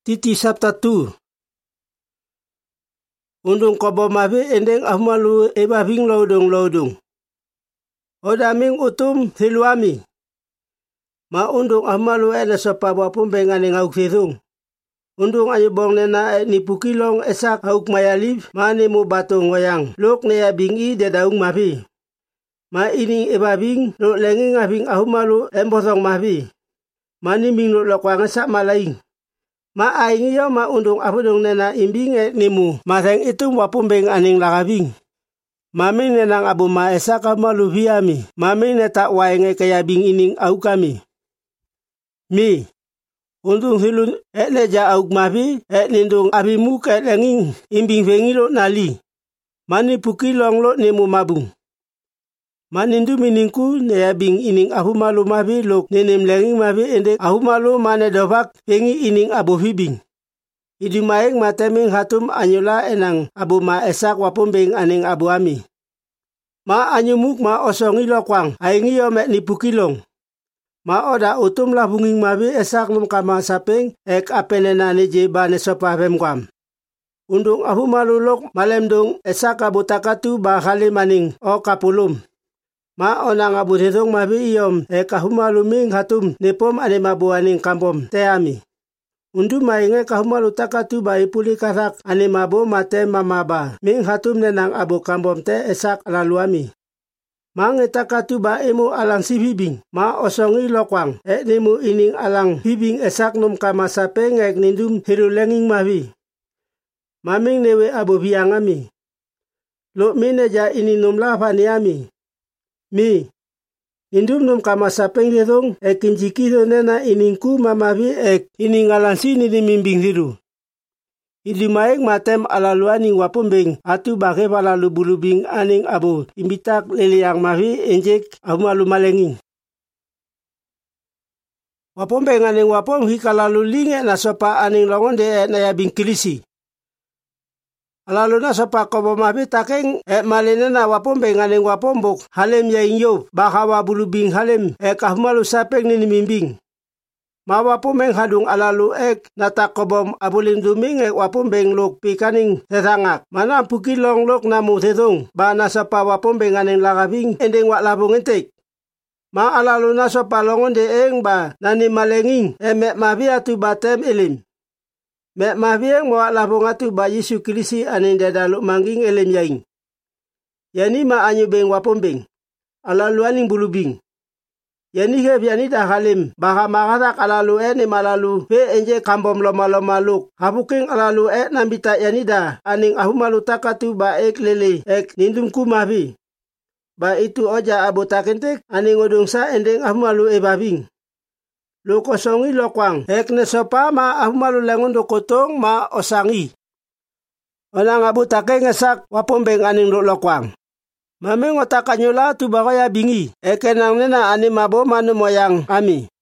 Titi chapter 2. Undung kobo mabe endeng ahmalu ebabing laudong. Odaming utum thiluami. Ma undung ahmalu ena sopa wapum benganing auk thithung. Undung ayubong nena ni pukilong esak auk mayalib mani mo batong wayang lok nea bingi dedaung mabi. Ma ining ebabing lo lenging abing ahmalu embosong mabi. Mani ming lo lokwang esak malaing. Ma aingiyo ma undung abudong nena imbing nimu matheng itum wapumbeng aning lakabing. Mami nenang abu ma esaka malu viami. Mami neta waenge kaya bing ining au kami. Mi. Undung hilun neja auk mabi nindung abimu lenging imbing vengilo nali. Mani pukilong lo nimu mabung. Manindu miningku nea bing ining ahumalu mabi lok nenem lenging mabi endek ahumalu mane dovak pengi ining abu hibing. Idumaeng mateming hatum anyula enang abu ma esak wapumbeng aning abu ami. Ma anyumuk ma osongi lokwang aingiyo mek nipukilong. Ma oda utum labunging mabi esak num kama sapeng ek apenena neje bane sopa bemkwam. Undung ahumalu lok malemdong esak abu takatu ba khali maning o kapulum. Ma onang abu thethong mabi iyom kahumalu ming hatum nepom ane mabuaning kampom teami. Undu mainge kahumalu takatu ba ipuli kathak ane mabo mate mamaba ming hatum nenang abu kampom te esak laluami. Mange takatu ba emu alang sibibing ma osongi lokwang nemu ining alang hibing esak num kamasa pengek nindum hirulenging mabi. Maming newe abu biangami. Lo mineja ini num lafaniami. Mi. Indum num kamasa penglethong kinjikido nena iningku mamabi ining alansi nini mimbing diru. Idimaeng matem alaluaning wapumbeng atu bake balalu bulubing aning abu imbitak leliang mabi enjek ahumalu malenging. Wapumbeng aning wapom hikalalu linge na sopa aning longonde na yabing kilisi. Lalu na sopa kobo mabi takeng malinena wapumbeng aning wapombok halem yaing yob bakawa bulubing halem kahumalu sapeng nini mimbing. Ma wapumbeng hadung alalu natak kobom abulinduming wapumbeng lok pikaning tethangak. Mana pukilong lok namu tethong ba na sopa wapumbeng aning lakabing endeng wak labung entek. Ma alalu na sopa longonde ba nani malenging mek mabi atu batem elim. Mek mabieng mawak labung atu ba Yesu Kilisi aning dadaluk mangging elem yaing. Yani ma anyubeng wapumbeng. Alalu aning bulubing. Yani heb yani dah halim. Baha makatak alalu ni malalu pe enje kambom loma-loma luk. Habuking alalu nambita yani dah aning ahumalu takatu ba lele nindumku mabi. Ba itu oja abu takentek aning odongsa endeng ahumalu babing. Lo kosongi lokwang ne sopa ma ahumalu lengon do kotong ma osangi. Onang abu take ngesak wapumbeng aning do lokwang. Mameng otakanyula tu bakaya bingi. Kenang nena ani mabo manu moyang ami.